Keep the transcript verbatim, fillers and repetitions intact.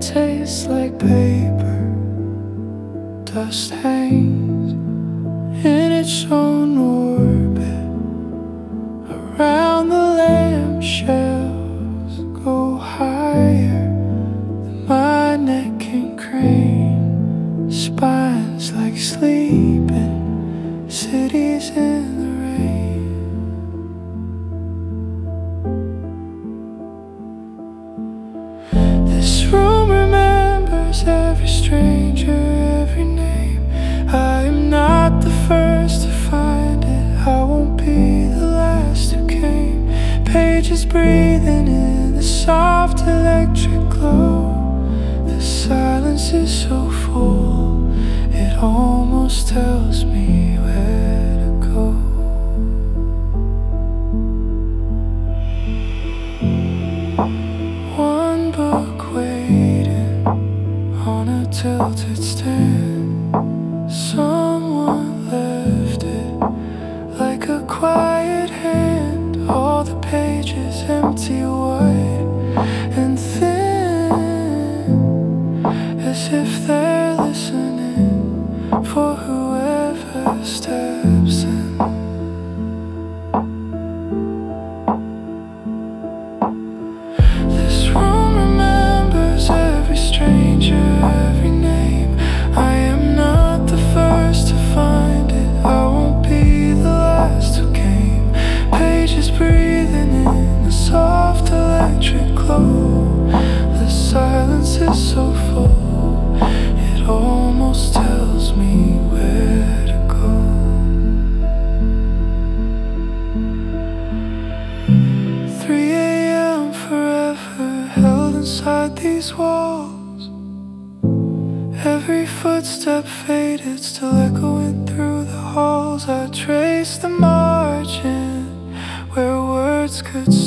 tastes like paper. Dust hangs in its own orbit around the lampshelves. Go higher than my neck can crane. Spines like sleeping cities in the rain. This room remembers every stranger, every name. I am not the first to find it, I won't be the last who came. Pages breathing in the soft electric glow. The silence is so full, it almost tells me where to go. One book waiting on a tilted stand. Someone left it like a quiet hand. All the pages empty, white and thin, as if they're listening for whoever steps in. This room remembers every stranger, every name. I am not the first to find it, I won't be the last who came. Pages breathing in the soft electric glow. The silence is so full, it almost tells me where to go. three a m forever held inside these walls. Every footstep faded, still echoing through the halls. I traced the margin where words could